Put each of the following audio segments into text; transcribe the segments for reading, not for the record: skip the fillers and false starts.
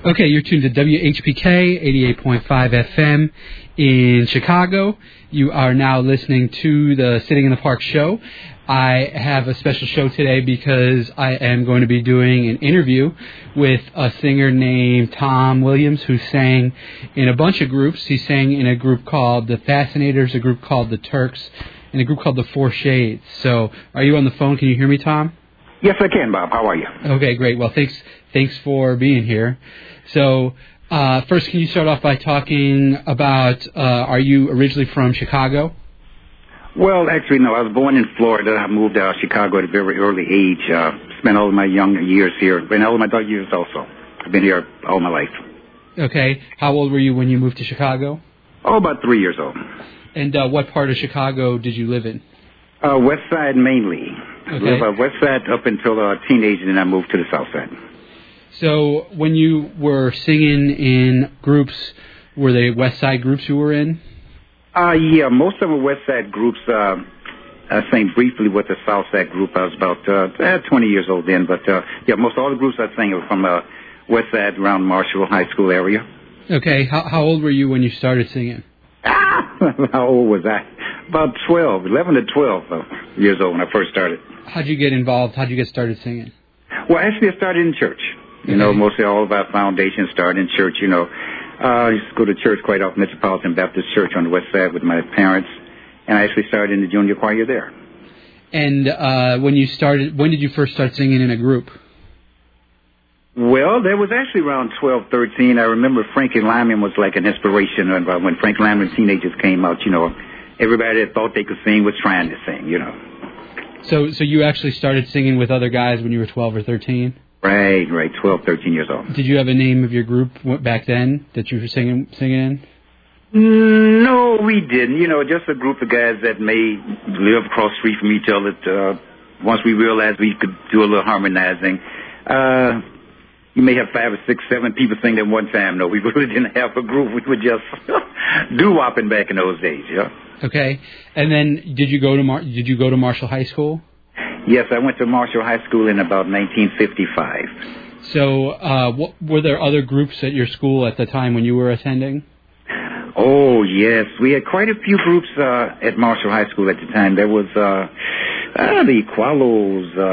Okay, you're tuned to WHPK 88.5 FM in Chicago. You are now listening to the Sitting in the Park show. I have a special show today because I am going to be doing an interview with a singer named Tom Williams who sang in a bunch of groups. He sang in a group called The Fascinators, a group called The Turks, and a group called The Four Shades. So, are you on the phone? Can you hear me, Tom? Yes, I can, Bob. How are you? Okay, great. Well, thanks for being here. So, first, can you start off by talking about, are you originally from Chicago? Well, actually, no. I was born in Florida. I moved to Chicago at a very early age. Spent all of my young years here, and all of my adult years also. I've been here all my life. Okay. How old were you when you moved to Chicago? Oh, about 3 years old. And what part of Chicago did you live in? West Side mainly. Okay. I lived West Side up until teenage, and then I moved to the South Side. So when you were singing in groups, were they West Side groups you were in? Yeah, most of them were West Side groups. I sang briefly with the South Side group. I was about 20 years old then, but yeah, most all the groups I sang were from West Side around Marshall High School area. Okay, how old were you when you started singing? How old was I? About 11 to 12 years old when I first started. How'd you get involved? How'd you get started singing? Well, actually, I started in church. You know, mostly all of our foundations started in church, you know. I used to go to church quite often, Metropolitan Baptist Church on the West Side with my parents, and I actually started in the junior choir there. And when did you first start singing in a group? Well, that was actually around 12, 13. I remember Frankie Lyman was like an inspiration. When Frankie Lyman Teenagers came out, you know, everybody that thought they could sing was trying to sing, you know. So you actually started singing with other guys when you were 12 or 13? Right, 12, 13 years old. Did you have a name of your group back then that you were singing in? No, we didn't. You know, just a group of guys that may live across the street from each other. Once we realized we could do a little harmonizing, you may have 5 or 6, 7 people sing at one time. No, we really didn't have a group. We were just doo-wopping back in those days, yeah. Okay. And then did you go to Marshall High School? Yes, I went to Marshall High School in about 1955. So were there other groups at your school at the time when you were attending? Oh, yes. We had quite a few groups at Marshall High School at the time. There was the Equalos,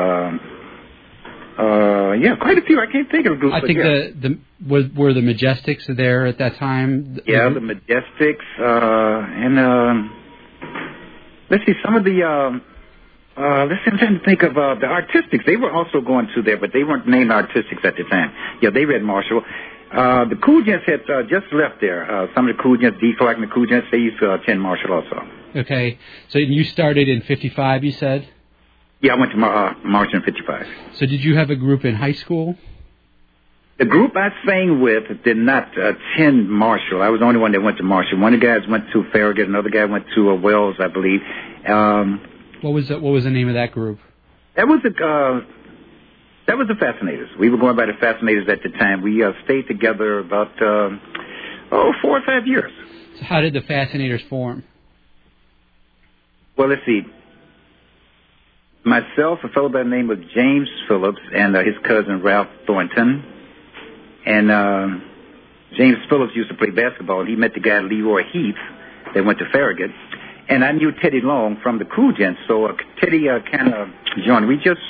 yeah, quite a few. I can't think of groups. I think were the Majestics there at that time? Yeah, the Majestics, and let's see, some of the... I'm trying to think of the Artistics. They were also going to there, but they weren't named Artistics at the time. Yeah, they were at Marshall. The Cool Gents had just left there. Some of the Cool Gents, D. Clark and the Cool Gents, they used to attend Marshall also. Okay. So you started in 55, you said? Yeah, I went to Marshall in 55. So did you have a group in high school? The group I sang with did not attend Marshall. I was the only one that went to Marshall. One of the guys went to Farragut. Another guy went to Wells, I believe. What was the name of that group? That was the Fascinators. We were going by the Fascinators at the time. We stayed together about 4 or 5 years. So how did the Fascinators form? Well, let's see. Myself, a fellow by the name of James Phillips, and his cousin Ralph Thornton, and James Phillips used to play basketball, and he met the guy Leroy Heath that went to Farragut. And I knew Teddy Long from the Cool Gents, so Teddy kind of joined. We just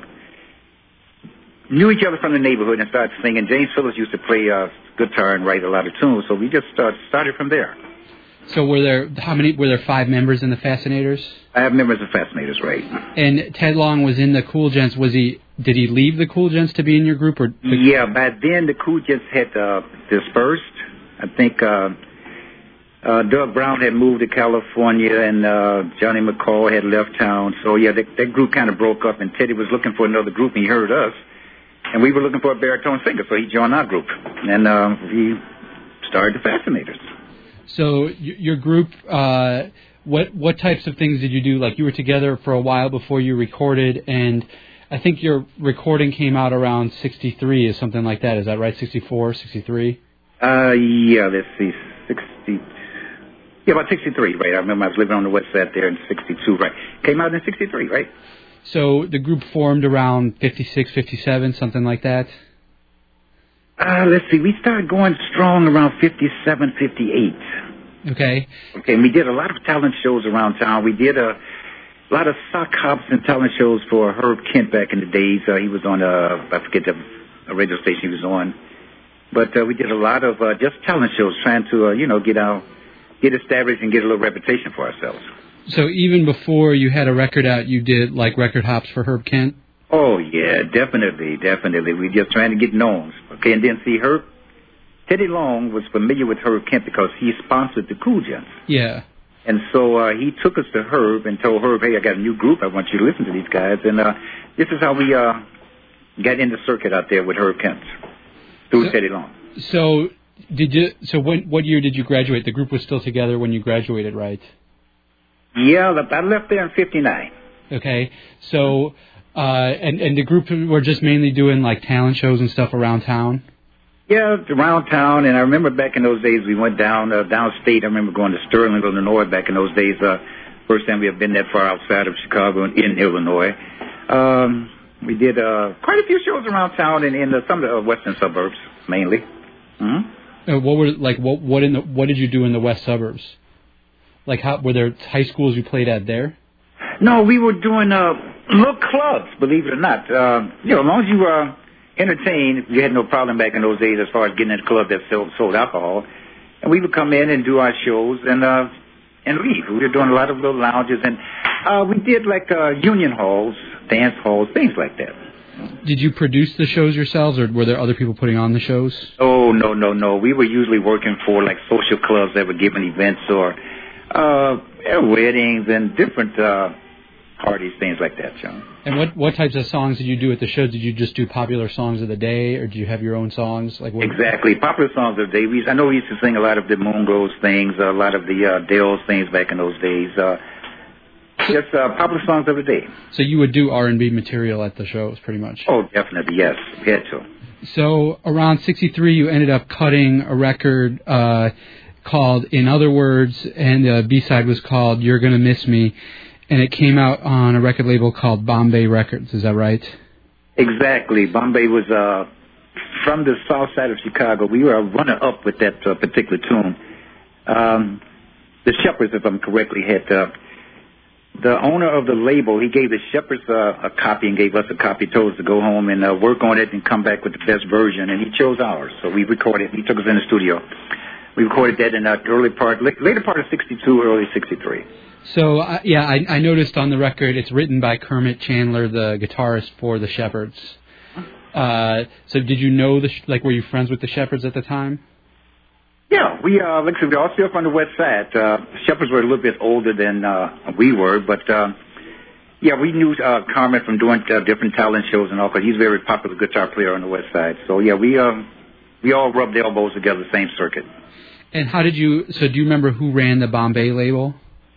knew each other from the neighborhood and started singing. James Phillips used to play guitar and write a lot of tunes, so we just started from there. So were there 5 members in the Fascinators? 5 members of Fascinators, right. And Ted Long was in the Cool Gents. Did he leave the Cool Gents to be in your group? Or yeah, by then the Cool Gents had dispersed. I think Doug Brown had moved to California, and Johnny McCall had left town. So, yeah, that group kind of broke up, and Teddy was looking for another group, and he heard us. And we were looking for a baritone singer, so he joined our group. And we started the Fascinators. So your group, what types of things did you do? Like, you were together for a while before you recorded, and I think your recording came out around 63 or something like that. Is that right? 64, 63? Yeah, let's see, 60... Yeah, about 63, right? I remember I was living on the west side there in 62, right? Came out in 63, right? So the group formed around 56, 57, something like that? Let's see. We started going strong around 57, 58. Okay. Okay, and we did a lot of talent shows around town. We did a lot of sock hops and talent shows for Herb Kent back in the days. He was on, I forget the radio station he was on. But we did a lot of just talent shows trying to, get established and get a little reputation for ourselves. So even before you had a record out, you did, like, record hops for Herb Kent? Oh, yeah, definitely. We just trying to get known. Okay, and then see, Teddy Long was familiar with Herb Kent because he sponsored the Cool Gents. Yeah. And so he took us to Herb and told Herb, hey, I got a new group. I want you to listen to these guys. And this is how we got in the circuit out there with Herb Kent through Teddy Long. So what year did you graduate? The group was still together when you graduated, right? Yeah, I left there in 59. Okay. So, and the group were just mainly doing, like, talent shows and stuff around town? Yeah, around town, and I remember back in those days we went downstate. I remember going to Sterling, Illinois back in those days. First time we had been that far outside of Chicago in Illinois. We did quite a few shows around town and in some of the western suburbs, mainly. Mm-hmm. What did you do in the west suburbs? Like, were there high schools you played at there? No, we were doing little clubs, believe it or not. As long as you were entertained, you had no problem back in those days as far as getting in a club that sold alcohol. And we would come in and do our shows and leave. We were doing a lot of little lounges, and we did like union halls, dance halls, things like that. Did you produce the shows yourselves, or were there other people putting on the shows? Oh, no. We were usually working for like social clubs that were giving events or weddings and different parties, things like that, John. And what types of songs did you do at the show? Did you just do popular songs of the day, or did you have your own songs? Like Exactly, popular songs of the day. I know we used to sing a lot of the Mungo's things, a lot of the Dale's things back in those days. Just popular songs of the day. So you would do R&B material at the shows, pretty much? Oh, definitely, yes. We had to. So around 63, you ended up cutting a record called In Other Words, and the B-side was called You're Gonna Miss Me, and it came out on a record label called Bombay Records. Is that right? Exactly. Bombay was from the south side of Chicago. We were a runner-up with that particular tune. The Shepherds, if I'm correctly, had the owner of the label. He gave the Shepherds a copy and gave us a copy, told us to go home and work on it and come back with the best version, and he chose ours. So we recorded. He took us in the studio. We recorded that in the later part of 62, early 63. So, I noticed on the record it's written by Kermit Chandler, the guitarist for the Shepherds. So did you know, were you friends with the Shepherds at the time? Yeah, we all still up on the west side. Shepherds were a little bit older than we were, but we knew Kermit from doing different talent shows and all, because he's a very popular guitar player on the west side. So, yeah, we all rubbed elbows together, the same circuit. And do you remember who ran the Bombay label?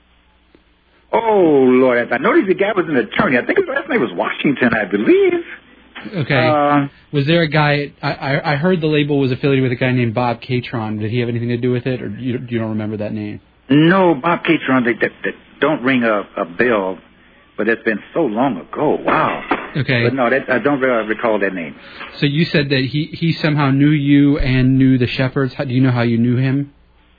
Oh, Lord, I noticed the guy was an attorney. I think his last name was Washington, I believe. Okay. Was there a guy, I heard the label was affiliated with a guy named Bob Catron. Did he have anything to do with it, or you don't remember that name? No, Bob Catron, that don't ring a bell, but it's been so long ago. Wow. Okay. But no, I don't really recall that name. So you said that he somehow knew you and knew the Shepherds. Do you know how you knew him?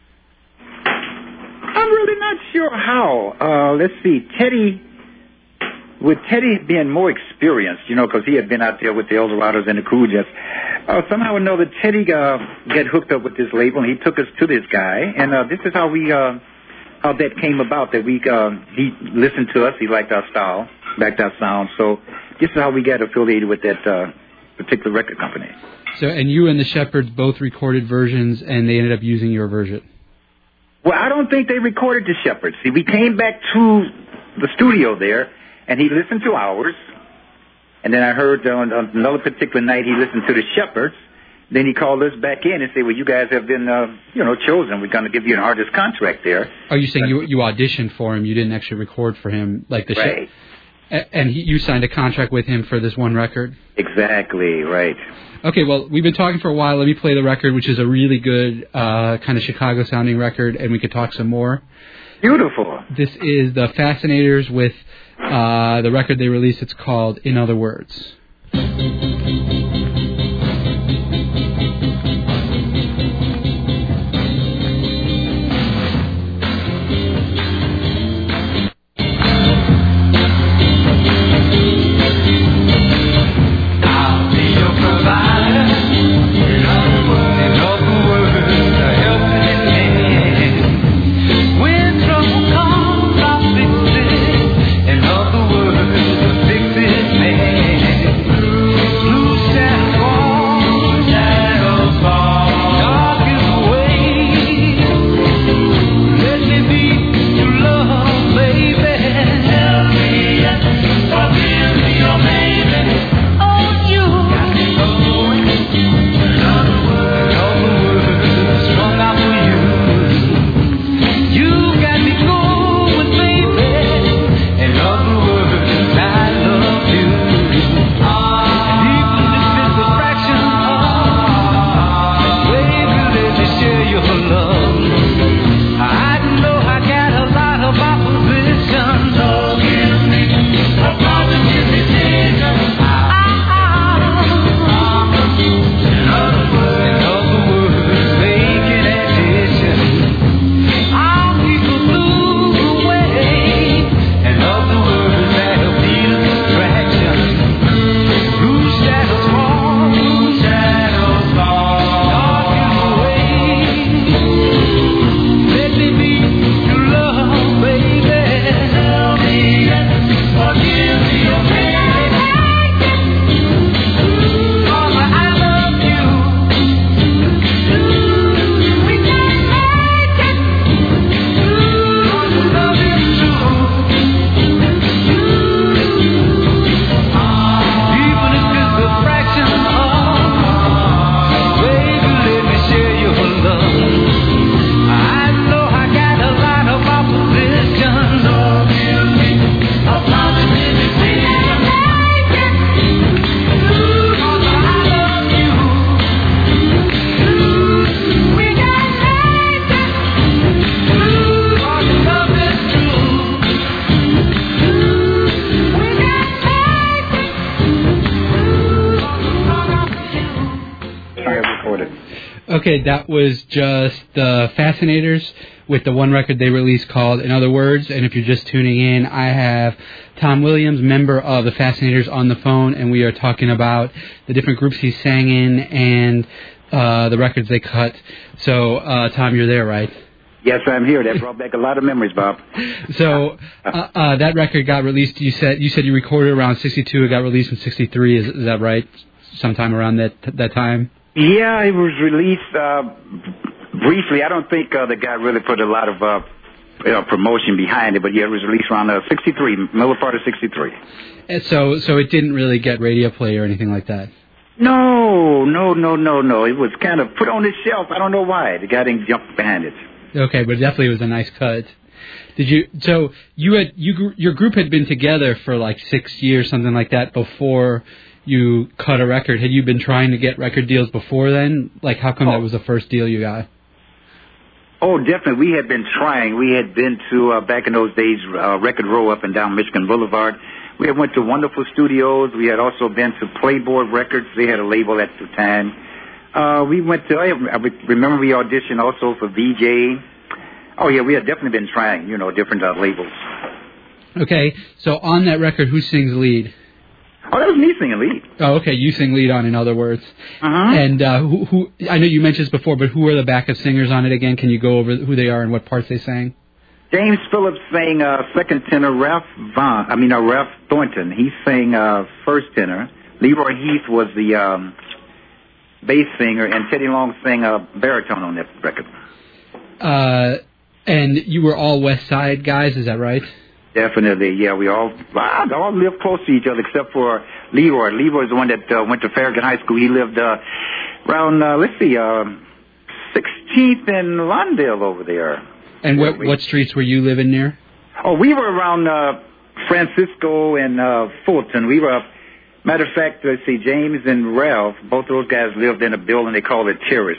I'm really not sure how. Let's see. With Teddy being more experienced, because he had been out there with the Eldorados and the Cool Jets, somehow or another, Teddy got hooked up with this label, and he took us to this guy, and this is how how that came about, that he listened to us, he liked our style, liked our sound, so this is how we got affiliated with that particular record company. So, and you and the Shepherds both recorded versions, and they ended up using your version? Well, I don't think they recorded the Shepherds. See, we came back to the studio there, and he listened to ours, and then I heard on another particular night he listened to the Shepherds. Then he called us back in and said, well, you guys have been, chosen. We're going to give you an artist contract there. Oh, you're saying you auditioned for him. You didn't actually record for him, like the right. And you signed a contract with him for this one record? Exactly, right. Okay, well, we've been talking for a while. Let me play the record, which is a really good kind of Chicago-sounding record, and we could talk some more. Beautiful. This is the Fascinators with the record they released. It's called In Other Words. Okay, that was just the Fascinators with the one record they released called In Other Words. And if you're just tuning in, I have Tom Williams, member of the Fascinators, on the phone, and we are talking about the different groups he sang in and the records they cut. So, Tom, you're there, right? Yes, I'm here. That brought back a lot of memories, Bob. So that record got released. You said you recorded around '62. It got released in '63. Is that right? Sometime around that time. Yeah, it was released briefly. I don't think the guy really put a lot of promotion behind it, but yeah, it was released around '63, middle part of '63. And so it didn't really get radio play or anything like that. No. It was kind of put on the shelf. I don't know why. The guy didn't jump behind it. Okay, but definitely it was a nice cut. Your group had been together for like 6 years, something like that, before you cut a record. Had you been trying to get record deals before then? Like, how come that was the first deal you got? Oh, definitely. We had been trying. We had been to, back in those days, Record Row up and down Michigan Boulevard. We had went to Wonderful Studios. We had also been to Playboy Records. They had a label at the time. We went to, I remember we auditioned also for VJ. Oh, yeah, we had definitely been trying, different labels. Okay, so on that record, who sings lead? Oh, that was me singing lead. Oh, okay, you sing lead on In Other Words. Uh-huh. And who? I know you mentioned this before, but who are the backup singers on it again? Can you go over who they are and what parts they sang? James Phillips sang second tenor. Ralph Thornton, he sang first tenor. Leroy Heath was the bass singer, and Teddy Long sang baritone on that record. And you were all West Side guys, is that right? Definitely, yeah. We all lived close to each other except for Leroy. Leroy's the one that went to Farragut High School. He lived around 16th and Lawndale over there. And what streets were you living near? Oh, we were around Francisco and Fulton. We were, matter of fact, let's see, James and Ralph, both those guys lived in a building they called it Terrace.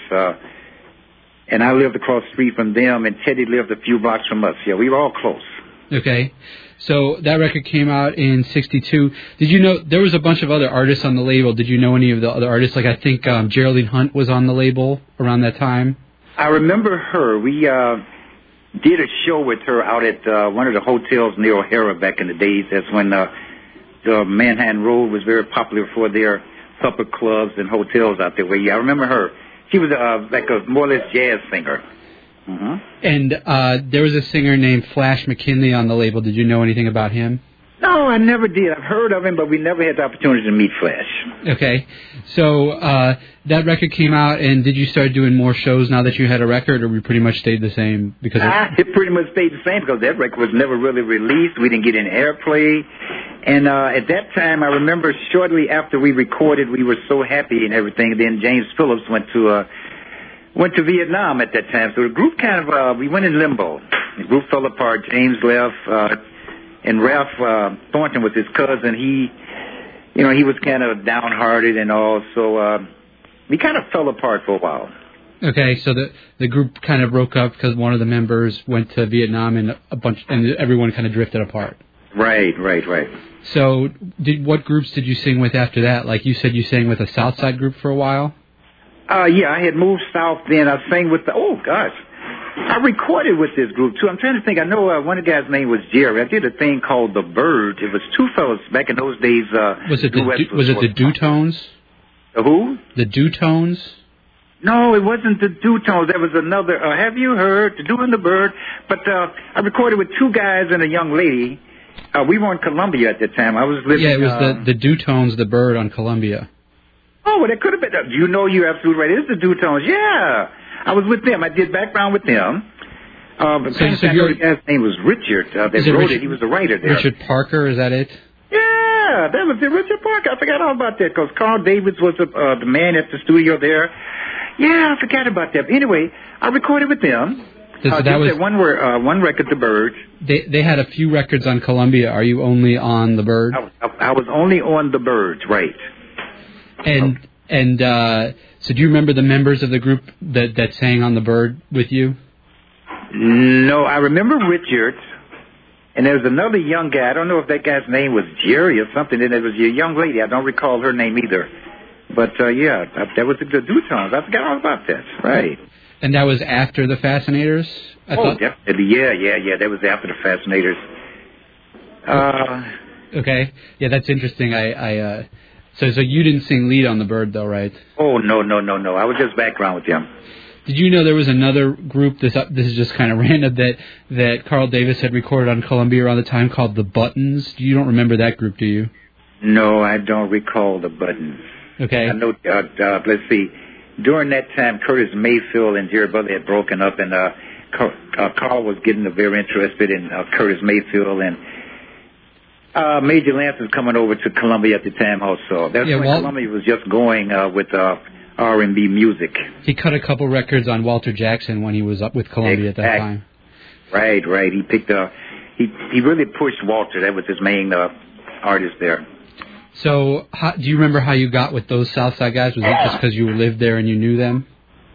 And I lived across the street from them, and Teddy lived a few blocks from us. Yeah, we were all close. Okay. So that record came out in '62. Did you know there was a bunch of other artists on the label? Did you know any of the other artists? Like I think Geraldine Hunt was on the label around that time. I remember her. We did a show with her out at one of the hotels near O'Hara back in the days. That's when the Manhattan Road was very popular for their supper clubs and hotels out there. I remember her. She was like a more or less jazz singer. Mm-hmm. And there was a singer named Flash McKinley on the label. Did you know anything about him? No, I never did. I've heard of him, but we never had the opportunity to meet Flash. Okay. So that record came out, and did you start doing more shows now that you had a record, or we pretty much stayed the same? Because it pretty much stayed the same because that record was never really released. We didn't get any airplay. And at that time, I remember shortly after we recorded, we were so happy and everything. Then James Phillips went to Vietnam at that time. So the group kind of, we went in limbo. The group fell apart. James left, and Ralph Thornton was his cousin. He was kind of downhearted and all. So we kind of fell apart for a while. Okay, so the group kind of broke up because one of the members went to Vietnam and everyone kind of drifted apart. Right. So what groups did you sing with after that? Like you said, you sang with a Southside group for a while? Yeah, I had moved south then. I sang with I recorded with this group, too. I'm trying to think. I know one of the guys' name was Jerry. I did a thing called The Bird. It was two fellas back in those days. Was it the Dutones? The who? The Dutones? No, it wasn't the Dutones. There was another. Have you heard? The Dew and the Bird. But I recorded with two guys and a young lady. We were in Columbia at that time. I was living... Yeah, it was the Dutones, The Bird on Columbia. Oh, well, that could have been... you're absolutely right. It is the Dutones. Yeah. I was with them. I did background with them. The guy's name was Richard. He was the writer there. Richard Parker, is that it? Yeah, that was it. Richard Parker. I forgot all about that because Carl Davids was the man at the studio there. Yeah, I forgot about that. Anyway, I recorded with them. That was one record, The Bird. They had a few records on Columbia. Are you only on The Bird? I was only on The Bird, right. And so do you remember the members of the group that sang on The Bird with you? No, I remember Richard, and there was another young guy. I don't know if that guy's name was Jerry or something, and it was a young lady. I don't recall her name either. But yeah, that was the Dutons. I forgot all about that. Right. And that was after the Fascinators? Definitely. Yeah. That was after the Fascinators. Okay. Yeah, that's interesting. So you didn't sing lead on the Bird, though, right? Oh, no. I was just background with them. Did you know there was another group, this is just kind of random, that Carl Davis had recorded on Columbia around the time called The Buttons? You don't remember that group, do you? No, I don't recall The Buttons. Okay. I know, let's see, during that time, Curtis Mayfield and Jerry Butler had broken up, and Carl was getting very interested in Curtis Mayfield, and Major Lance was coming over to Columbia at the time also. That's when Columbia was just going with R&B music. He cut a couple records on Walter Jackson when he was up with Columbia at that time. Right. He picked he really pushed Walter. That was his main artist there. So, do you remember how you got with those Southside guys? Was it just because you lived there and you knew them?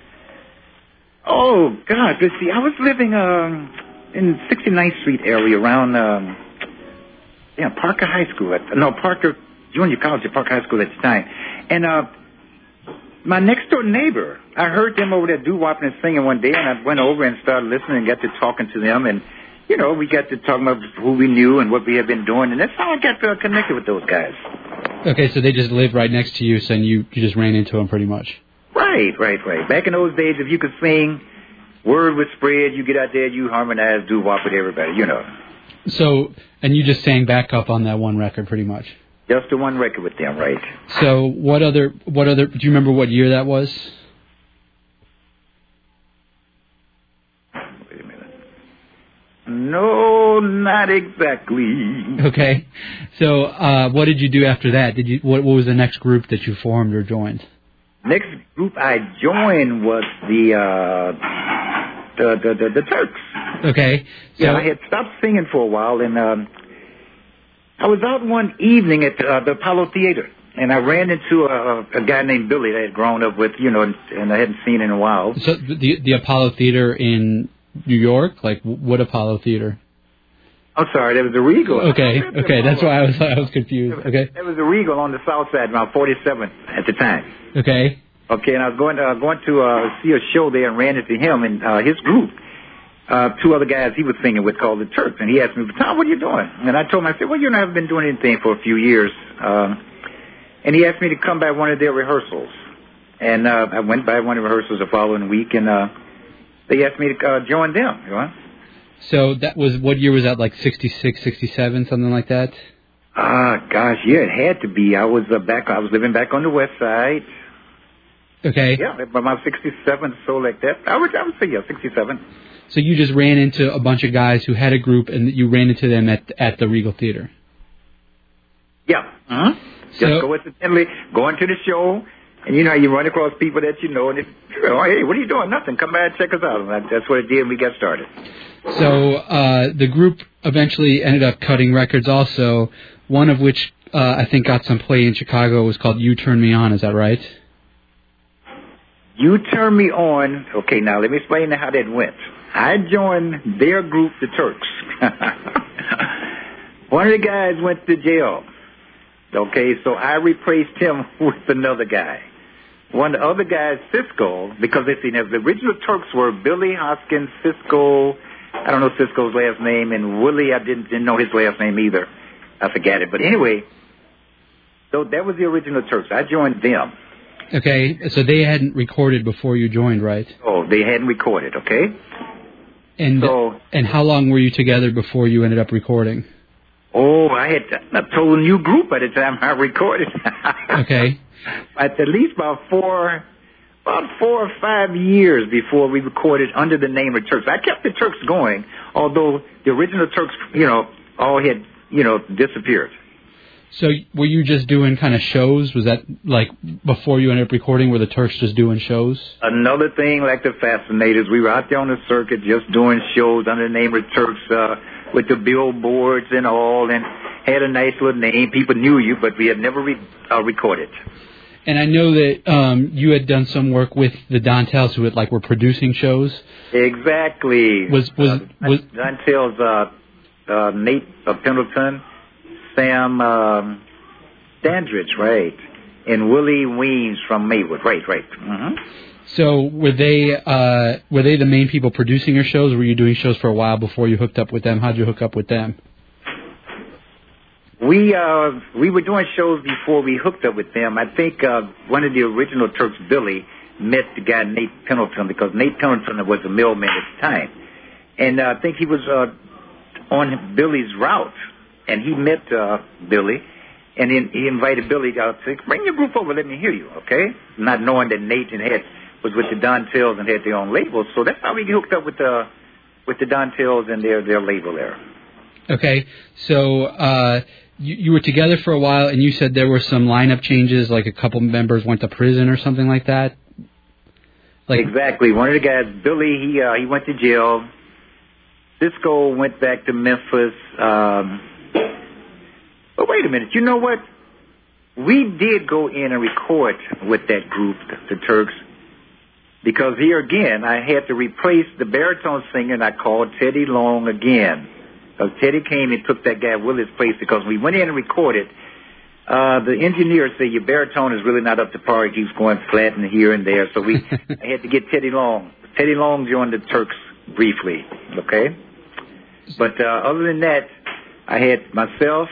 Oh, God. Let's see. I was living in 69th Street area around Parker High School. Parker Junior College at Parker High School at the time. And my next-door neighbor, I heard them over there doo-wopping and singing one day, and I went over and started listening and got to talking to them. And, we got to talking about who we knew and what we had been doing. And that's how I got connected with those guys. Okay, so they just lived right next to you, so you just ran into them pretty much. Right. Back in those days, if you could sing, word would spread, you get out there, you harmonize, doo-wop with everybody, So, and you just sang back up on that one record pretty much? Just the one record with them, right. So what other, do you remember what year that was? Wait a minute. No, not exactly. Okay. So, what did you do after that? What was the next group that you formed or joined? Next group I joined was the Turks. Okay. So, yeah, I had stopped singing for a while, and I was out one evening at the Apollo Theater, and I ran into a guy named Billy that I had grown up with, and I hadn't seen in a while. So the Apollo Theater in New York? Like, what Apollo Theater? I'm sorry, there was a Regal. Okay, that's why I was confused. Okay. There was a Regal on the south side, around 47th at the time. Okay. Okay, and I was going to see a show there and ran into him and his group. Two other guys he was singing with called the Turks, and he asked me, "Tom, what are you doing?" And I told him, I said, "Well, I haven't been doing anything for a few years." And he asked me to come by one of their rehearsals, and I went by one of the rehearsals the following week, and they asked me to join them. So that was, what year was that? Like 66, 67, something like that? Gosh, yeah, it had to be. I was living back on the west side. Okay. Yeah, about 67, so like that. I would say, yeah, 67. So you just ran into a bunch of guys who had a group, and you ran into them at the Regal Theater. Yeah. Uh-huh. Just coincidentally going to the show, and you run across people that you know, and hey, what are you doing? Nothing. Come by and check us out. And that's what it did, and we got started. So the group eventually ended up cutting records also, one of which I think got some play in Chicago was called You Turn Me On. Is that right? You Turn Me On. Okay, now let me explain how that went. I joined their group, the Turks. One of the guys went to jail. Okay, so I replaced him with another guy. One of the other guys, Cisco, because the original Turks were Billy Hoskins, Cisco, I don't know Cisco's last name, and Willie, I didn't know his last name either. I forgot it. But anyway, so that was the original Turks. I joined them. Okay, so they hadn't recorded before you joined, right? Oh, they hadn't recorded, okay? And how long were you together before you ended up recording? Oh, I had a total new group by the time I recorded. Okay. At least about 4 or 5 years before we recorded under the name of Turks. I kept the Turks going, although the original Turks, all had, disappeared. So were you just doing kind of shows? Was that like before you ended up recording, were the Turks just doing shows? Another thing like the Fascinators, we were out there on the circuit just doing shows under the name of Turks with the billboards and all, and had a nice little name. People knew you, but we had never recorded. And I know that you had done some work with the Dontells who were producing shows. Exactly. Was Dontells, Nate Pendleton, Sam Dandridge, right? and Willie Weems from Maywood. Right. Mm-hmm. So were they the main people producing your shows, or were you doing shows for a while before you hooked up with them? How'd you hook up with them? We were doing shows before we hooked up with them. I think one of the original Turks, Billy, met the guy Nate Pendleton, because Nate Pendleton was a mailman at the time. And I think he was on Billy's route, and he met Billy, and then he invited Billy to say, bring your group over, let me hear you, okay? Not knowing that Nate was with the Dontells and had their own label. So that's how we hooked up with the Dontells and their label there. Okay, so you were together for a while, and you said there were some lineup changes, like a couple members went to prison or something like that? Exactly. One of the guys, Billy, he went to jail. Cisco went back to Memphis. But wait a minute. You know what? We did go in and record with that group, the Turks, because here again, I had to replace the baritone singer, and I called Teddy Long again. Because Teddy came and took that guy Willie's place, because we went in and recorded. The engineer said, your baritone is really not up to par. He keeps going flat and here and there. So I had to get Teddy Long. Teddy Long joined the Turks briefly, okay? But other than that, I had myself,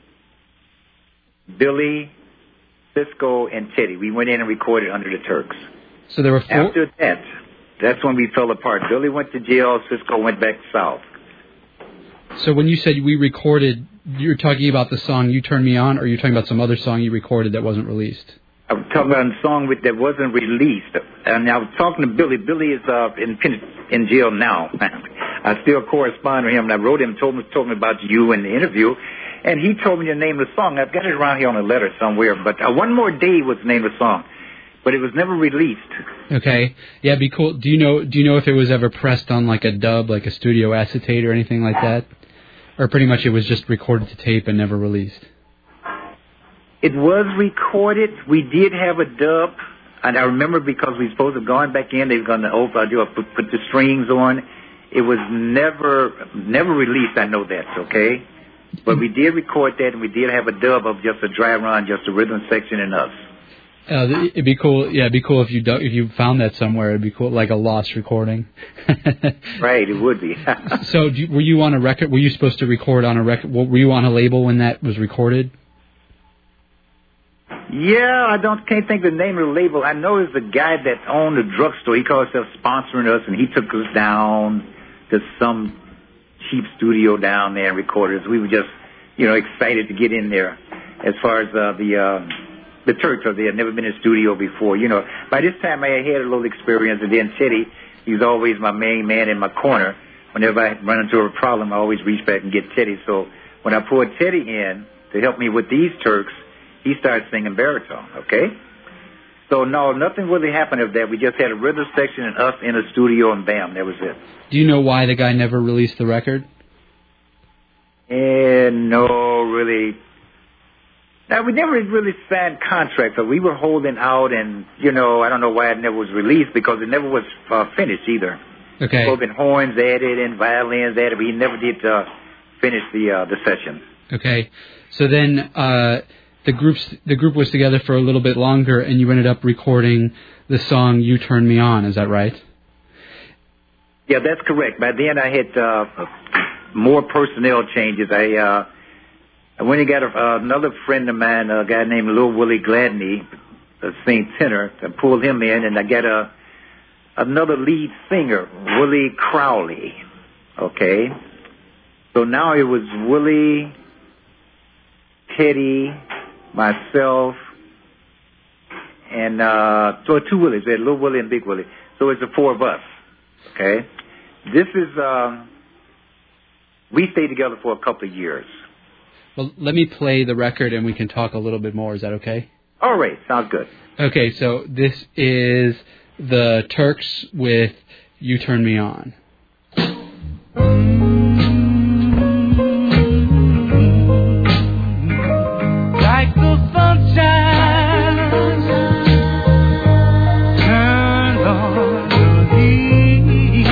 Billy, Cisco, and Teddy. We went in and recorded under the Turks. So there were four? After that, that's when we fell apart. Billy went to jail. Cisco went back south. So when you said we recorded, you're talking about the song You Turn Me On, or you're talking about some other song you recorded that wasn't released? I was talking about a song that wasn't released. And I was talking to Billy. Billy is in jail now. I still correspond with him. And I wrote him, told me about you in the interview. And he told me the name of the song. I've got it around here on a letter somewhere. But One More Day was the name of the song. But it was never released. Okay. Yeah, it'd be cool. Do you know if it was ever pressed on like a dub, like a studio acetate or anything like that? Or pretty much it was just recorded to tape and never released? It was recorded. We did have a dub. And I remember because we were supposed to have gone back in, they were going to put the strings on. It was never released, I know that, okay? But we did record that, and we did have a dub of just a dry run, just a rhythm section and us. It'd be cool. Yeah, it'd be cool if you found that somewhere. It'd be cool, like a lost recording. Right, it would be. So, were you on a record? Were you supposed to record on a record? Were you on a label when that was recorded? Yeah, can't think of the name of the label. I know it's the guy that owned the drugstore. He called himself sponsoring us, and he took us down to some cheap studio down there and recorded us. We were just, excited to get in there. As far as the Turks, they had never been in a studio before. By this time I had a little experience, and then Teddy, he's always my main man in my corner. Whenever I run into a problem, I always reach back and get Teddy. So when I pulled Teddy in to help me with these Turks, he started singing baritone, okay? So, no, nothing really happened of that. We just had a rhythm section and us in a studio, and bam, that was it. Do you know why the guy never released the record? No, really. Now, we never really signed contracts, but we were holding out, and, I don't know why it never was released, because it never was finished either. Okay. Both been horns added and violins added, but he never did finish the session. Okay. So then the group was together for a little bit longer, and you ended up recording the song You Turn Me On. Is that right? Yeah, that's correct. By then I had more personnel changes. I went and got another friend of mine, a guy named Lil Willie Gladney, a sing tenor. I pulled him in, and I got another lead singer, Willie Crowley. Okay? So now it was Willie, Teddy, myself, and so two Willies. We had Little Willie and Big Willie. So it's the four of us. Okay? This is, we stayed together for a couple of years. Well, let me play the record and we can talk a little bit more. Is that okay? All right. Sounds good. Okay, so this is the Turks with You Turn Me On. Like the sunshine, turn on the heat,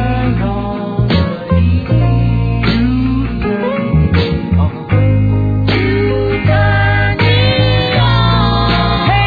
you turn me on, hey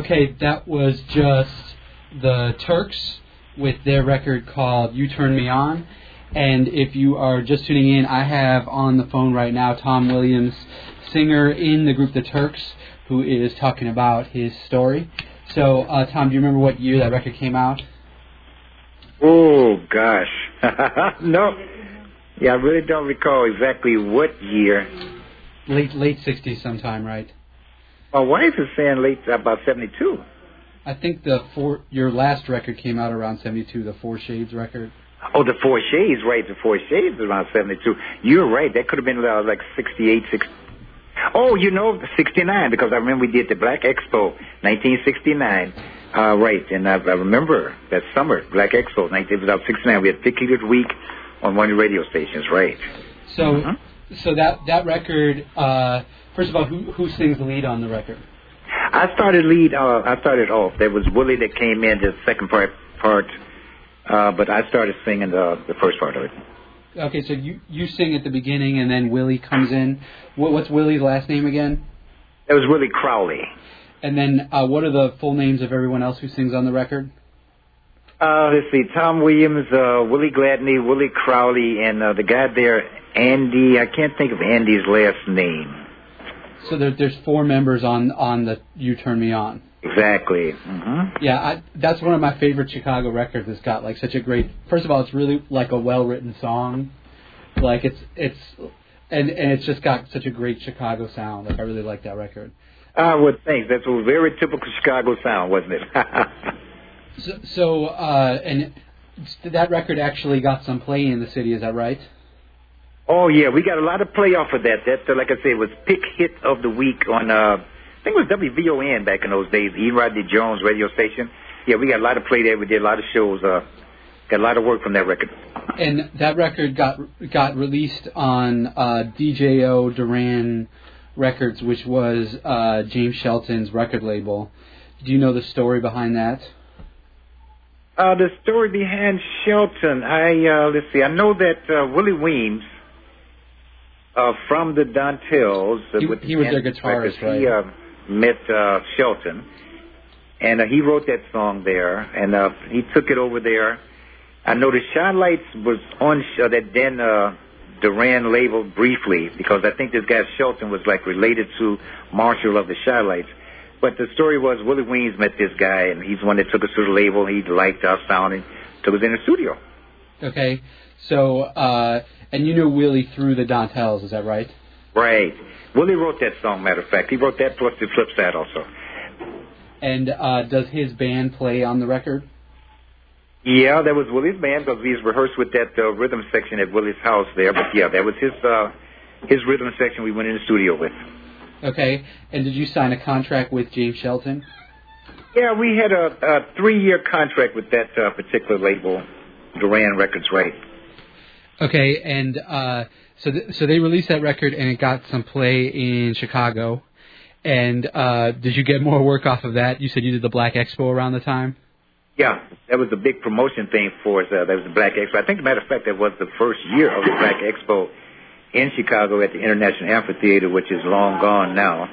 Okay, that was just the Turks with their record called You Turn Me On. And if you are just tuning in, I have on the phone right now Tom Williams, singer in the group The Turks, who is talking about his story. So, Tom, do you remember what year that record came out? Oh, gosh. No. Yeah, I really don't recall exactly what year. Late 60s sometime, right? My wife is saying late, about 72. I think your last record came out around 72, the Four Shades record. Oh, the Four Shades, right. The Four Shades is around 72. You're right. That could have been like 68, 60. Oh, 69, because I remember we did the Black Expo, 1969. Right, and I remember that summer, Black Expo, it was about 69. We had Pick Eaters Week on one of the radio stations, right. So so that record, first of all, who sings the lead on the record? I started off. There was Willie that came in, the second part, but I started singing the first part of it. Okay, so you sing at the beginning, and then Willie comes in. What's Willie's last name again? It was Willie Crowley. And then what are the full names of everyone else who sings on the record? Let's see, Tom Williams, Willie Gladney, Willie Crowley, and the guy there, Andy. I can't think of Andy's last name. So there's 4 members on the You Turn Me On. Exactly. Mm-hmm. Yeah, that's one of my favorite Chicago records. It's got like such a great. First of all, it's really like a well-written song. Like it's it's just got such a great Chicago sound. Like I really like that record. I would think that's a very typical Chicago sound, wasn't it? And that record actually got some play in the city. Is that right? Oh yeah, we got a lot of play off of that. That, like I said, was Pick Hit of the Week on. I think it was WVON back in those days, E. Rodney Jones radio station. Yeah, we got a lot of play there. We did a lot of shows. Got a lot of work from that record. And that record got released on DJO Duran Records, which was James Shelton's record label. Do you know the story behind that? The story behind Shelton, let's see. I know that Willie Weems from the Dontells. He was their guitarist, right? He met Shelton, and he wrote that song there, and he took it over there. I know the Chi-Lites was on that then Duran label briefly, because I think this guy Shelton was like related to Marshall of the Chi-Lites. But the story was Willie Weems met this guy, and he's the one that took us to the label. He liked our sound and took us in the studio. Okay, so and you knew Willie through the Dontells, is that right? Right. Willie wrote that song, matter of fact. He wrote that plus the flip side also. And does his band play on the record? Yeah, that was Willie's band, because we rehearsed with that rhythm section at Willie's house there. But yeah, that was his rhythm section we went in the studio with. Okay. And did you sign a contract with James Shelton? Yeah, we had a 3-year contract with that particular label, Duran Records, right. Okay, and so they released that record, and it got some play in Chicago. And did you get more work off of that? You said you did the Black Expo around the time? Yeah, that was a big promotion thing for us. That was the Black Expo. I think, as a matter of fact, that was the first year of the Black Expo in Chicago at the International Amphitheater, which is long gone now.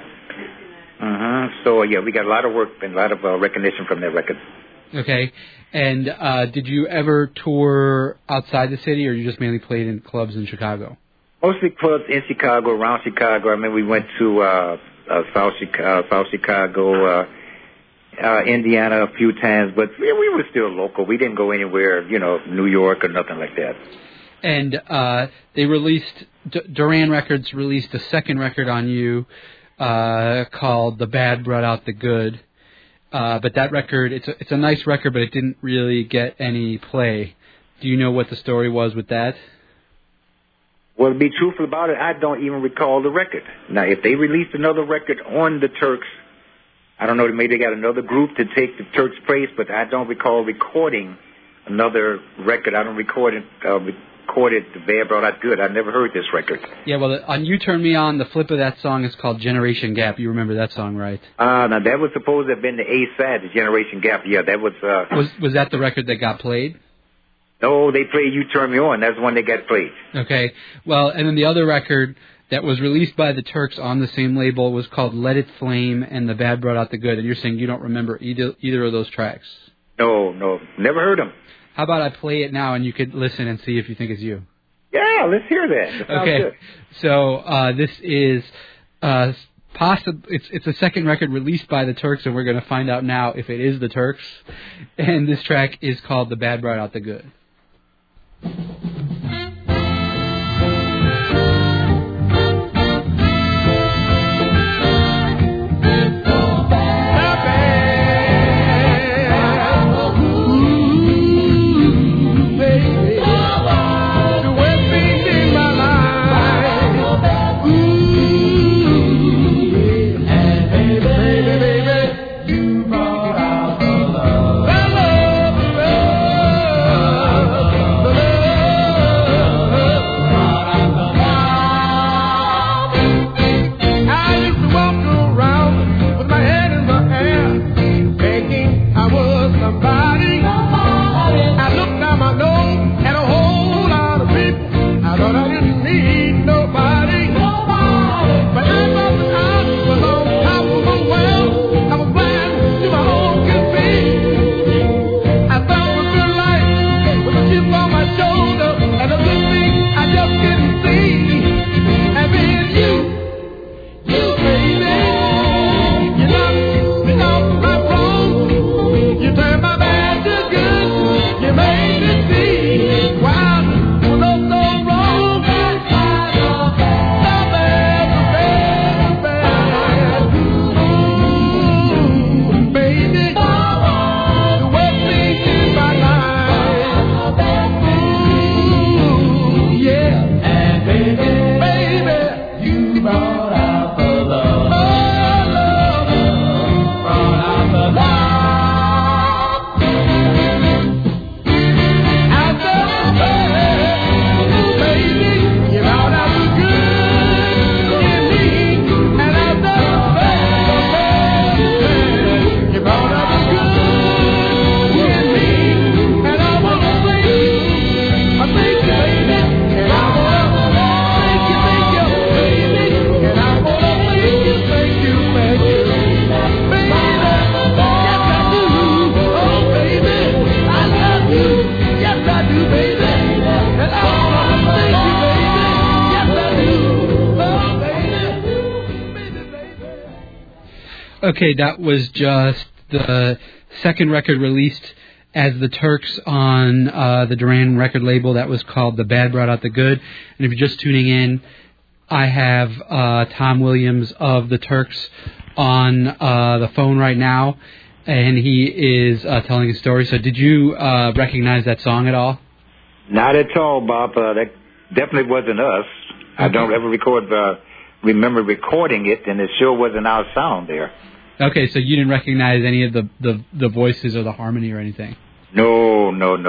So, yeah, we got a lot of work and a lot of recognition from that record. Okay. And did you ever tour outside the city, or you just mainly played in clubs in Chicago? Mostly clubs in Chicago, around Chicago. I mean, we went to South Chicago, Indiana a few times, but we were still local. We didn't go anywhere, New York or nothing like that. And they released, Duran Records released a second record on you called The Bad Brought Out the Good. But that record, it's a nice record, but it didn't really get any play. Do you know what the story was with that? Well, to be truthful about it, I don't even recall the record. Now, if they released another record on the Turks, I don't know, maybe they got another group to take the Turks' place, but I don't recall recording another record. I don't recorded The Bad Brought Out Good. I never heard this record. Yeah, well, on You Turn Me On, the flip of that song is called Generation Gap. You remember that song, right? Now that was supposed to have been the A-side, the Generation Gap. Yeah, that was... Was that the record that got played? No, they played You Turn Me On. That's the one that got played. Okay. Well, and then the other record that was released by the Turks on the same label was called Let It Flame and The Bad Brought Out the Good. And you're saying you don't remember either of those tracks? No, never heard them. How about I play it now and you could listen and see if you think it's you? Yeah, let's hear that. That Okay, good. so this is it's a second record released by the Turks, and we're going to find out now if it is the Turks. And this track is called The Bad Brought Out the Good. Okay, that was just the second record released as the Turks on the Duran record label. That was called The Bad Brought Out the Good. And if you're just tuning in, I have Tom Williams of the Turks on the phone right now, and he is telling a story. So did you recognize that song at all? Not at all, Bob. That definitely wasn't us. I don't ever remember recording it, and it sure wasn't our sound there. Okay, so you didn't recognize any of the voices or the harmony or anything? No.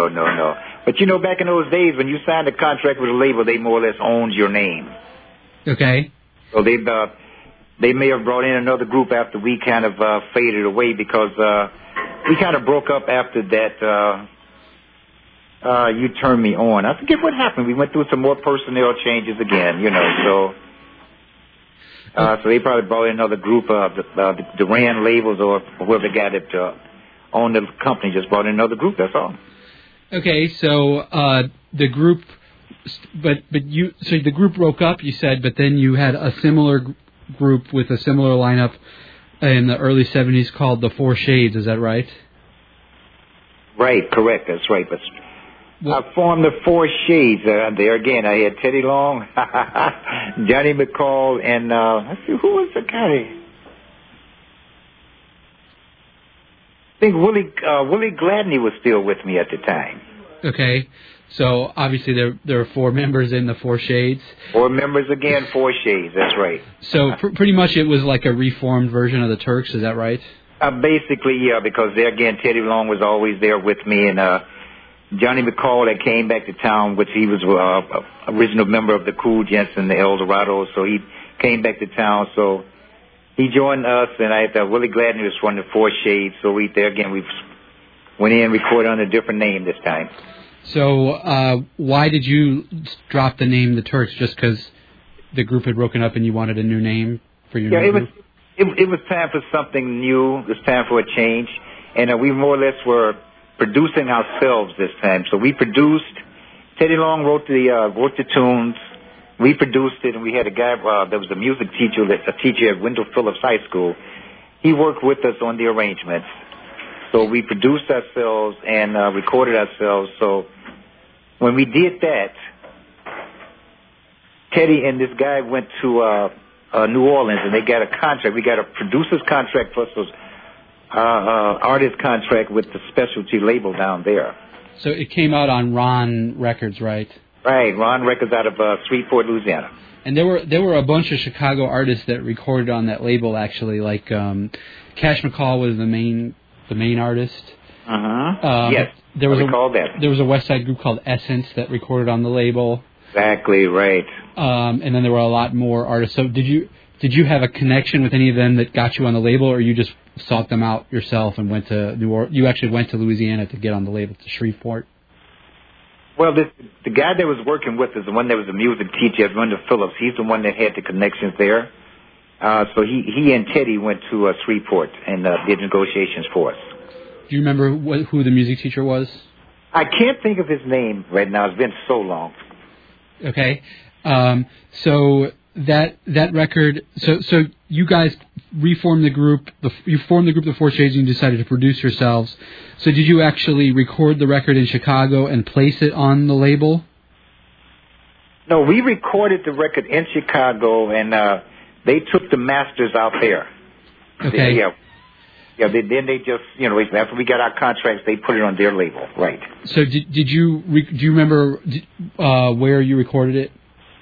But you know, back in those days, when you signed a contract with a label, they more or less owned your name. Okay. So they may have brought in another group after we kind of faded away, because we kind of broke up after that. You Turned Me On. I forget what happened. We went through some more personnel changes again, you know, so they probably brought in another group of the Duran labels, or whoever got it owned the company just brought in another group, that's all. Okay, so the group, but the group broke up, you said, but then you had a similar group with a similar lineup in the early 70s called the Four Shades, is that right? Right, correct, that's right. But I formed the Four Shades. There again, I had Teddy Long, Johnny McCall, and let's see, who was the guy? I think Willie Gladney was still with me at the time. Okay, so obviously there are four members in the Four Shades. Four members again, Four Shades, that's right. So pretty much it was like a reformed version of the Turks, is that right? Basically, yeah, because there again, Teddy Long was always there with me, and Johnny McCall that came back to town, which he was original member of the Cool Gents and the El Dorados, so he came back to town, so he joined us, and I had Willie Gladney was one of the Four Shades, so we went in and recorded under a different name this time. So why did you drop the name The Turks? Just because the group had broken up and you wanted a new name for your new it was group? it was time for something new. It was time for a change, and we more or less were producing ourselves this time. So we produced. Teddy Long wrote the tunes. We produced it, and we had a guy that was a music teacher, a teacher at Wendell Phillips High School. He worked with us on the arrangements. So we produced ourselves and recorded ourselves. So when we did that, Teddy and this guy went to New Orleans, and they got a contract. We got a producer's contract plus artist contract with the specialty label down there. So it came out on Ron Records, right? Right, Ron Records out of Shreveport, Louisiana. And there were a bunch of Chicago artists that recorded on that label, actually. Like Cash McCall was the main artist. Yes, there was recall that. There was a West Side group called Essence that recorded on the label. Exactly right. And then there were a lot more artists. So did you have a connection with any of them that got you on the label, or you just sought them out yourself and went to you actually went to Louisiana to get on the label, to Shreveport? Well, the guy that was working with us, the one that was a music teacher at Wendell Phillips, he's the one that had the connections there. So he and Teddy went to Shreveport and did negotiations for us. Do you remember who the music teacher was? I can't think of his name right now. It's been so long. Okay. So that record, so you guys reformed the group, you formed the group The Four Shades, and you decided to produce yourselves. So did you actually record the record in Chicago and place it on the label? No, we recorded the record in Chicago, and they took the masters out there. Okay. Then they just, after we got our contracts, they put it on their label, right. So do you remember where you recorded it?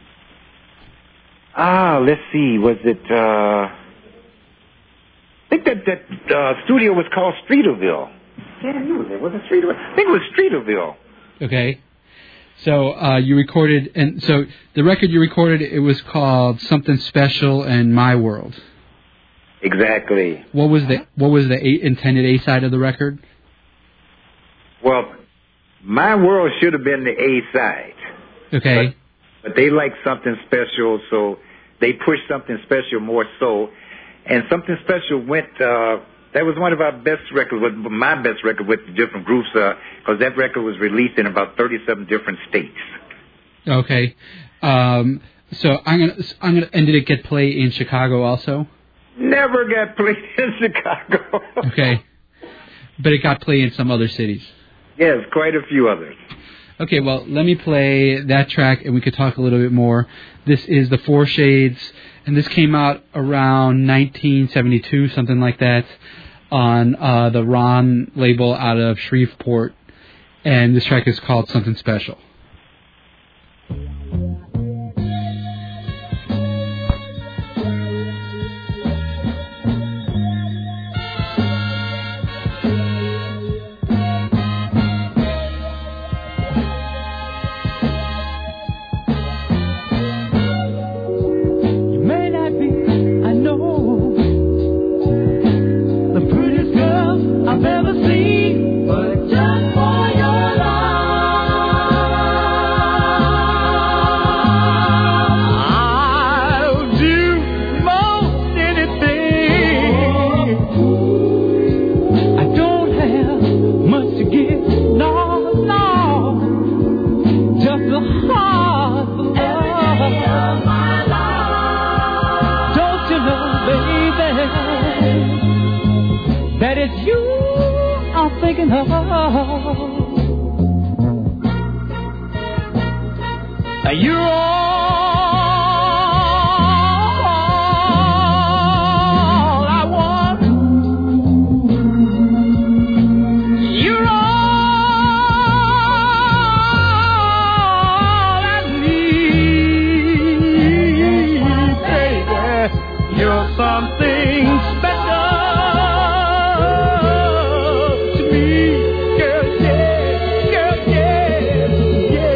Let's see. Was it? I think that studio was called Streeterville. Was it Streeterville? I think it was Streeterville. Okay. So you recorded, and so the record you recorded, it was called Something Special and My World. Exactly. What was the intended A side of the record? Well, My World should have been the A side. Okay. But they liked Something Special, so they pushed Something Special more so. And Something Special went, that was one of our best records, my best record with the different groups, because that record was released in about 37 different states. Okay. So I'm gonna, and did it get played in Chicago also? Never got played in Chicago. Okay. But it got played in some other cities. Yes, quite a few others. Okay, well, let me play that track, and we could talk a little bit more. This is The Four Shades, and this came out around 1972, something like that, on the Ron label out of Shreveport, and this track is called Something Special. You're all I want. You're all I need, baby. You're something special to me, girl. Yeah, girl. Yeah.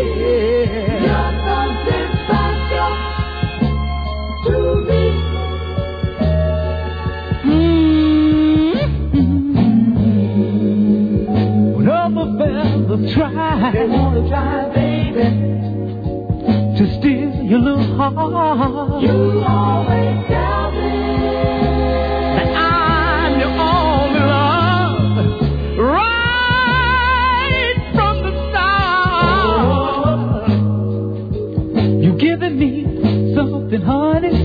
Try, baby, to steal your little heart. You always tell me that I'm your only love, right from the start. You've given me something, honey,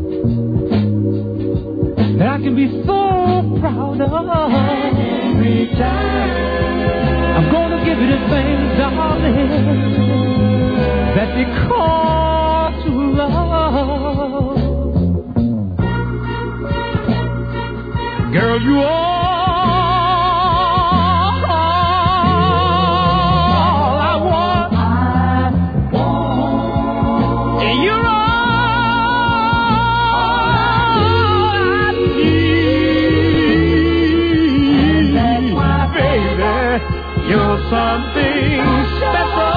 that I can be so proud of. Every time I'm gonna give you the things, darling, that you call to love. Girl, you all I want. And you're all I need. Baby, you're something special.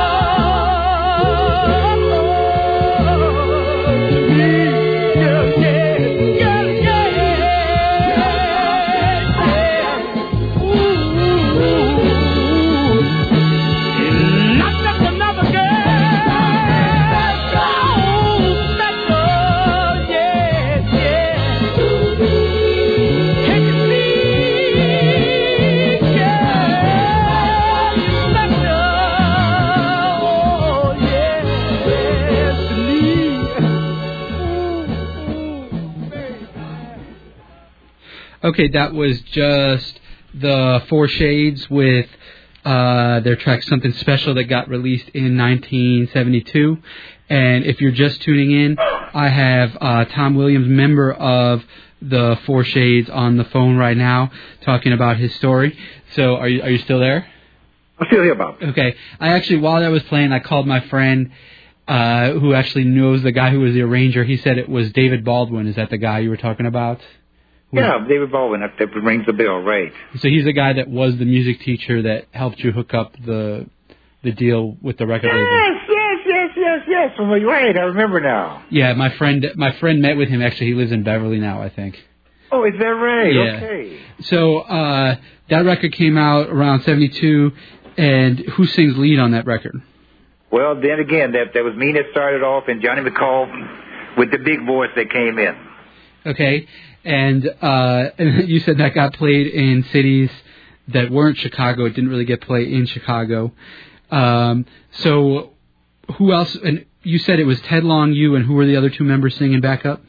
Okay, that was just the Four Shades with their track Something Special that got released in 1972. And if you're just tuning in, I have Tom Williams, member of the Four Shades, on the phone right now talking about his story. So are you still there? I'm still here, Bob. Okay. I actually, while that was playing, I called my friend who actually knows the guy who was the arranger. He said it was David Baldwin. Is that the guy you were talking about? Yeah, David Baldwin, that rings the bell, right. So he's the guy that was the music teacher that helped you hook up the deal with the record label. Yes. Well, you're right, I remember now. Yeah, my friend met with him. Actually, he lives in Beverly now, I think. Oh, is that right? Yeah. Okay. So that record came out around 72, and who sings lead on that record? Well, then again, that was me that started off, and Johnny McCall with the big boys that came in. Okay. And you said that got played in cities that weren't Chicago. It didn't really get played in Chicago. So who else? And you said it was Ted Long, you, and who were the other two members singing backup?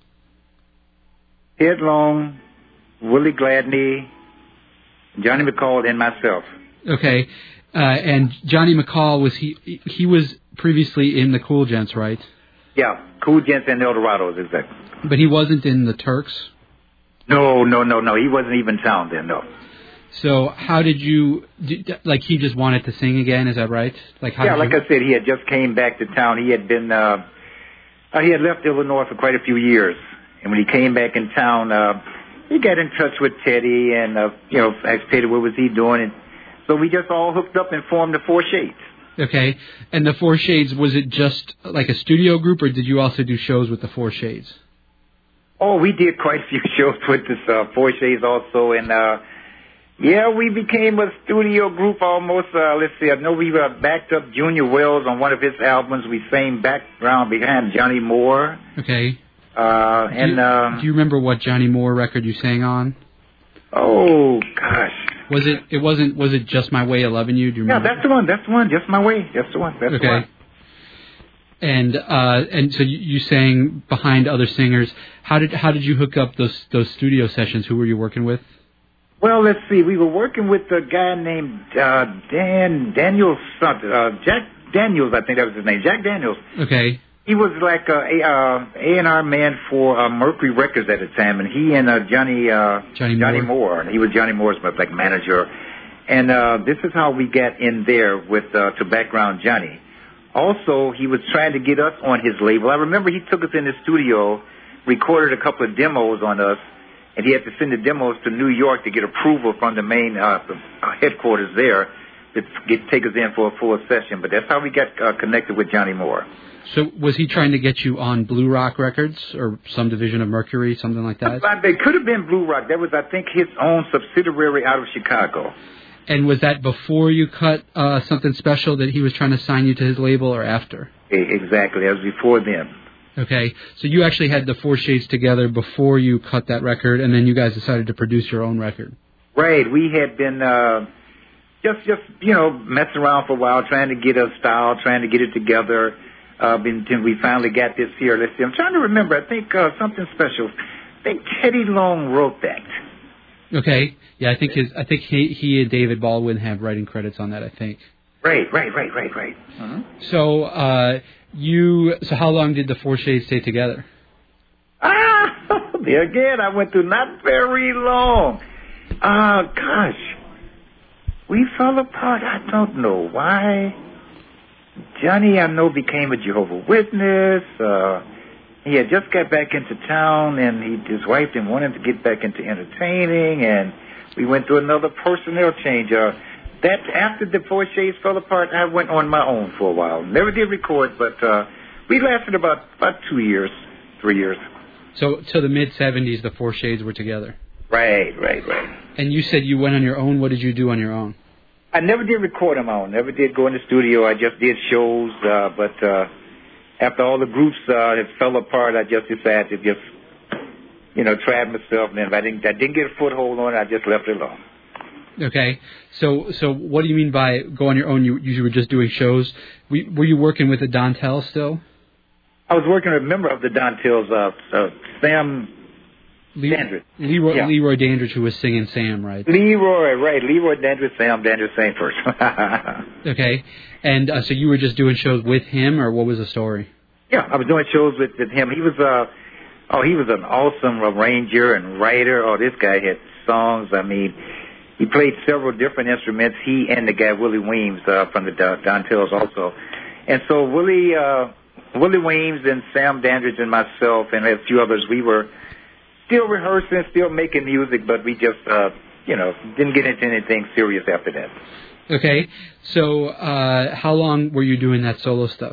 Ted Long, Willie Gladney, Johnny McCall, and myself. Okay. And Johnny McCall, he was previously in the Cool Gents, right? Yeah, Cool Gents and Eldorados, exactly. But he wasn't in the Turks? No. He wasn't even in town then, no. So how did you, he just wanted to sing again, is that right? I said, he had just came back to town. He had been, he had left Illinois for quite a few years. And when he came back in town, he got in touch with Teddy and, asked Teddy what was he doing. And so we just all hooked up and formed the Four Shades. Okay. And the Four Shades, was it just like a studio group, or did you also do shows with the Four Shades? Oh, we did quite a few shows with this Four Shades also. And, we became a studio group almost. Let's see, I know we backed up Junior Wells on one of his albums. We sang background behind Johnny Moore. Okay. Do you remember what Johnny Moore record you sang on? Oh, gosh. Was it Just My Way of Loving You? Do you remember? Yeah, that's the one. Just My Way. That's the one. That's the one. And so you sang behind other singers. How did you hook up those studio sessions? Who were you working with? Well, let's see. We were working with a guy named Daniels. Jack Daniels, I think that was his name. Jack Daniels. Okay. He was like A&R man for Mercury Records at the time, and he and Johnny Moore. He was Johnny Moore's manager. And this is how we got in there with to background Johnny. Also, he was trying to get us on his label. I remember he took us in the studio, recorded a couple of demos on us, and he had to send the demos to New York to get approval from the main headquarters there to take us in for a full session. But that's how we got connected with Johnny Moore. So was he trying to get you on Blue Rock Records or some division of Mercury, something like that? It could have been Blue Rock. That was, I think, his own subsidiary out of Chicago. And was that before you cut Something Special that he was trying to sign you to his label, or after? Exactly. That was before them. Okay, so you actually had the Four Shades together before you cut that record, and then you guys decided to produce your own record. Right. We had been just messing around for a while, trying to get a style, trying to get it together. Until we finally got this here. Let's see. I'm trying to remember. I think something special. I think Teddy Long wrote that. Okay. Yeah, I think he and David Baldwin have writing credits on that. I think. Right. Mm-hmm. So so how long did the Four Shades stay together? Again, I went through not very long. Gosh, we fell apart. I don't know why. Johnny, I know, became a Jehovah's Witness. He had just got back into town, and his wife didn't want him to get back into entertaining, and we went through another personnel change. That after the Four Shades fell apart, I went on my own for a while. Never did record, but we lasted about 2 years, 3 years. So till the mid-'70s, the Four Shades were together. Right. And you said you went on your own. What did you do on your own? I never did record on my own. Never did go in the studio. I just did shows. But after all the groups that fell apart, I just decided to just, try it myself. And if I didn't get a foothold on it, I just left it alone. Okay. So what do you mean by go on your own? You were just doing shows. Were you working with the Dontells still? I was working with a member of the Dontells, Sam Dandridge. Leroy Dandridge, who was singing Sam, right? Leroy Dandridge, Sam Dandridge sang first. Okay. And so you were just doing shows with him, or what was the story? Yeah, I was doing shows with him. He was he was an awesome arranger and writer. Oh, this guy had songs. I mean, he played several different instruments. He and the guy Willie Weems from the Dontells also. And so Willie Weems and Sam Dandridge and myself and a few others, we were still rehearsing, still making music, but we just, didn't get into anything serious after that. Okay. So how long were you doing that solo stuff?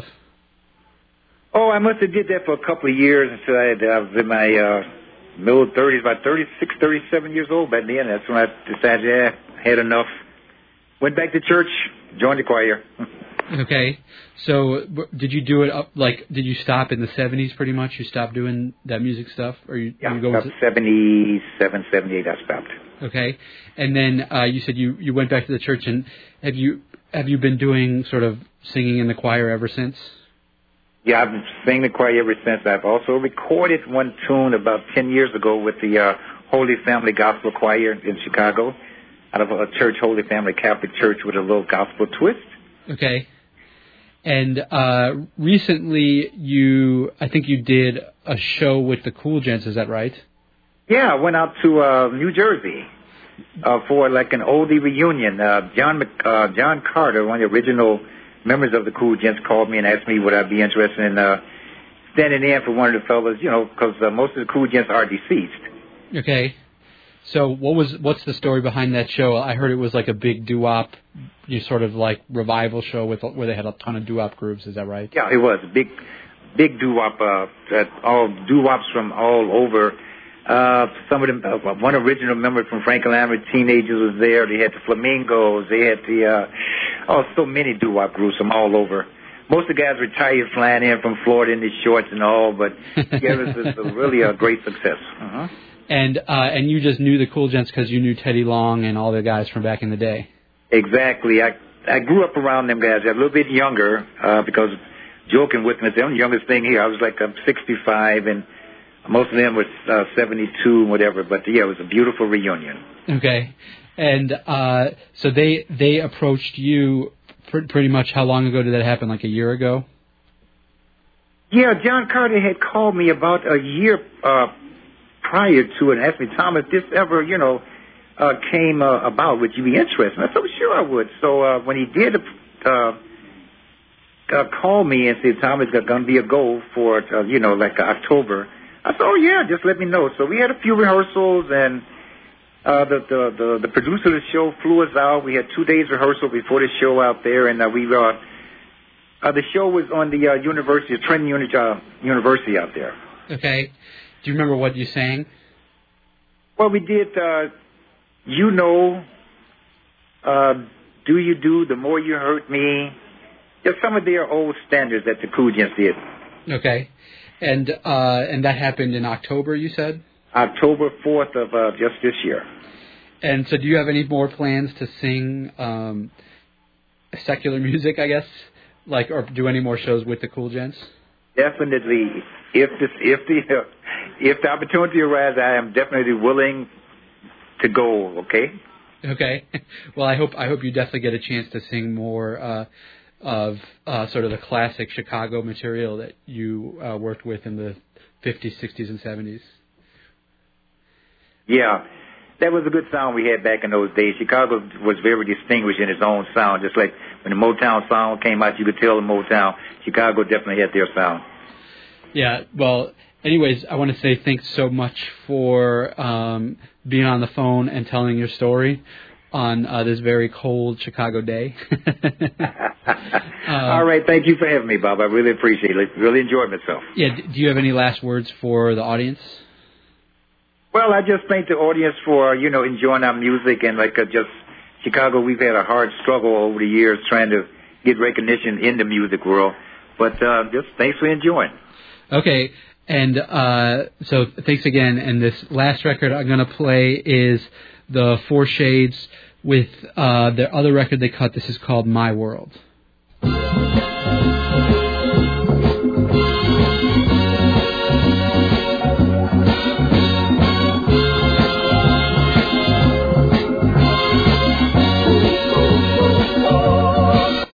Oh, I must have did that for a couple of years until I was in my middle 30s, about 36, 37 years old back then. That's when I decided, I had enough. Went back to church, joined the choir. Okay. So did you do it did you stop in the 70s pretty much? You stopped doing that music stuff? Or you go about 77, 78 I stopped. Okay. And then you said you went back to the church, and have you been doing sort of singing in the choir ever since? Yeah, I've been singing the choir ever since. I've also recorded one tune about 10 years ago with the Holy Family Gospel Choir in Chicago, out of a church, Holy Family Catholic Church, with a little gospel twist. Okay. And recently, I think you did a show with the Cool Gents. Is that right? Yeah, I went out to New Jersey for like an oldie reunion. John Carter, one of the original members of the Cool Gents, called me and asked me would I be interested in standing in for one of the fellas, because most of the Cool Gents are deceased. Okay. So what's the story behind that show? I heard it was like a big doo-wop, sort of like revival show where they had a ton of doo-wop groups. Is that right? Yeah, it was a big doo-wop. All doo-wops from all over. Some of them, one original member from Franklin Avenue Teenagers was there. They had the Flamingos. They had so many doo-wop groups from all over. Most of the guys retired, flying in from Florida in these shorts and all, but yeah, it was really a great success. Uh-huh. And you just knew the Cool Gents because you knew Teddy Long and all the guys from back in the day. Exactly. I grew up around them guys. I was a little bit younger because joking with me, I'm the youngest thing here. I was like 65, and most of them were 72 and whatever. But yeah, it was a beautiful reunion. Okay. And so they approached you pretty much. How long ago did that happen? Like a year ago? Yeah, John Carter had called me about a year prior to it and asked me, Thomas, this ever, came about, would you be interested? And I said, well, sure I would. So when he did call me and said, Thomas, there's going to be a goal for, like October, I said, oh, yeah, just let me know. So we had a few rehearsals, and the producer of the show flew us out. We had 2 days rehearsal before the show out there, and the show was on the Trenton University out there. Okay. Do you remember what you sang? Well, we did, do you do, the more you hurt me, Just some of their old standards that the Cool Gents did. Okay. And that happened in October, you said? October 4th of just this year. And so do you have any more plans to sing secular music, I guess? Like, or do any more shows with the Cool Gents? Definitely. If the opportunity arises, I am definitely willing to go, okay? Okay. Well, I hope you definitely get a chance to sing more of sort of the classic Chicago material that you worked with in the 50s, 60s, and 70s. Yeah. That was a good sound we had back in those days. Chicago was very distinguished in its own sound. Just like when the Motown sound came out, you could tell the Motown. Chicago definitely had their sound. Yeah, well, anyways, I want to say thanks so much for being on the phone and telling your story on this very cold Chicago day. All right, thank you for having me, Bob. I really appreciate it. Really enjoyed myself. Yeah, do you have any last words for the audience? Well, I just thank the audience for, enjoying our music. And just Chicago, we've had a hard struggle over the years trying to get recognition in the music world. But just thanks for enjoying. Okay, and so thanks again. And this last record I'm going to play is the Four Shades with their other record they cut. This is called My World.